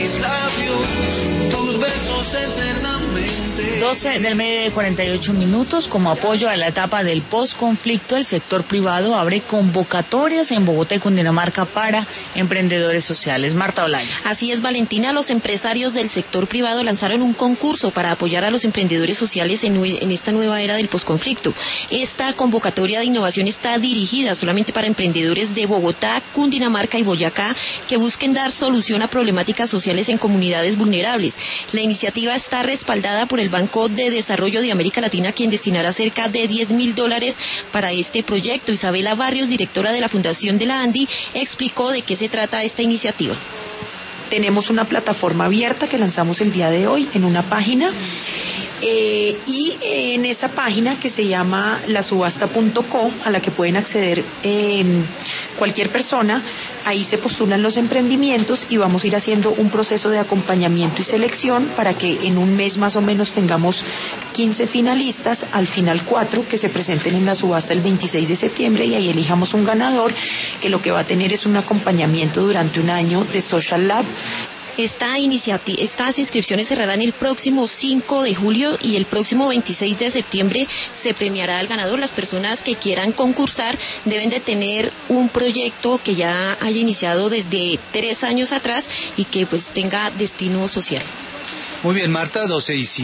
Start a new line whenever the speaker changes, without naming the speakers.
mis labios, tus besos eternamente.
12:48 como apoyo a la etapa del posconflicto, el sector privado abre convocatorias en Bogotá y Cundinamarca para emprendedores sociales. Marta Olaya.
Así es, Valentina, los empresarios del sector privado lanzaron un concurso para apoyar a los emprendedores sociales en esta nueva era del posconflicto. Esta convocatoria de innovación está dirigida solamente para emprendedores de Bogotá, Cundinamarca y Boyacá que busquen dar solución a problemáticas sociales en comunidades vulnerables. La iniciativa está respaldada por el Banco de Desarrollo de América Latina, quien destinará cerca de $10.000 para este proyecto. Isabela Barrios, directora de la Fundación de la ANDI, explicó de qué se trata esta iniciativa.
Tenemos una plataforma abierta que lanzamos el día de hoy en una página y en esa página que se llama lasubasta.co, a la que pueden acceder cualquier persona, ahí se postulan los emprendimientos y vamos a ir haciendo un proceso de acompañamiento y selección para que en un mes más o menos tengamos 15 finalistas, al final 4 que se presenten en la subasta el 26 de septiembre y ahí elijamos un ganador que lo que va a tener es un acompañamiento durante un año de Social Lab.
Estas inscripciones cerrarán el próximo 5 de julio y el próximo 26 de septiembre se premiará al ganador. Las personas que quieran concursar deben de tener un proyecto que ya haya iniciado desde 3 años atrás y que pues tenga destino social.
Muy bien, Marta, 12:05.